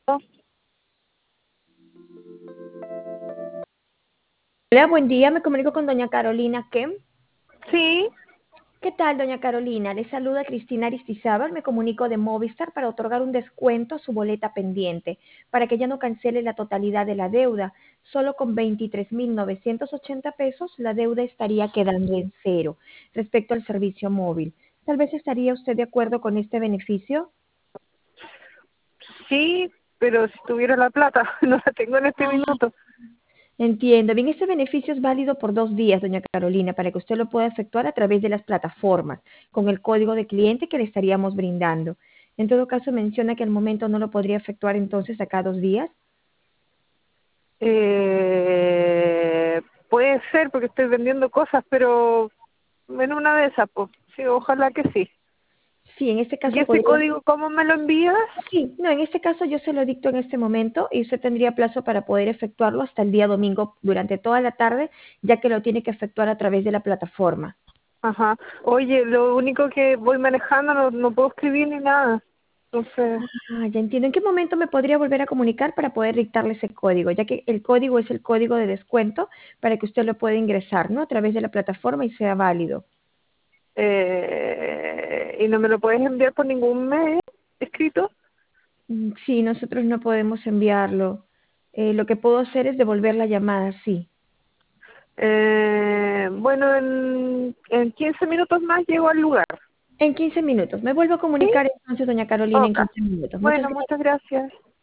Hola, buen día. Me comunico con doña Carolina Kem. Sí, ¿Qué tal, doña Carolina? Le saluda Cristina Aristizábal. Me comunico de Movistar para otorgar un descuento a su boleta pendiente, para que ya no cancele la totalidad de la deuda. Solo con 23.980 pesos la deuda estaría quedando en cero respecto al servicio móvil. Tal vez estaría usted de acuerdo con este beneficio. sí, pero si tuviera la plata, no la tengo en este Ah, minuto. entiendo. Bien, este beneficio es válido por 2 días, doña Carolina, para que usted lo pueda efectuar a través de las plataformas, con el código de cliente que le estaríamos brindando. En todo caso, menciona que al momento no lo podría efectuar entonces acá 2 días. Puede ser porque estoy vendiendo cosas, pero en una de esas, pues, sí, ojalá que sí. Sí, en este ¿Y caso ese podría. código cómo me lo envías? Sí, no, en este caso yo se lo dicto en este momento y usted tendría plazo para poder efectuarlo hasta el día domingo durante toda la tarde, ya que lo tiene que efectuar a través de la plataforma. Ajá. Oye, lo único que voy manejando, no puedo escribir ni nada. Entonces, Ah, ya entiendo. ¿En qué momento me podría volver a comunicar para poder dictarle ese código? Ya que el código es el código de descuento para que usted lo pueda ingresar, ¿no? A través de la plataforma y sea válido. ¿y no me lo puedes enviar por ningún mail escrito? Sí, nosotros no podemos enviarlo. Lo que puedo hacer es devolver la llamada, sí. Bueno, en 15 minutos más llego al lugar. En 15 minutos. Me vuelvo a ¿Sí? comunicar entonces, doña Carolina, en Ok. 15 minutos. Muchas Bueno, gracias. muchas gracias.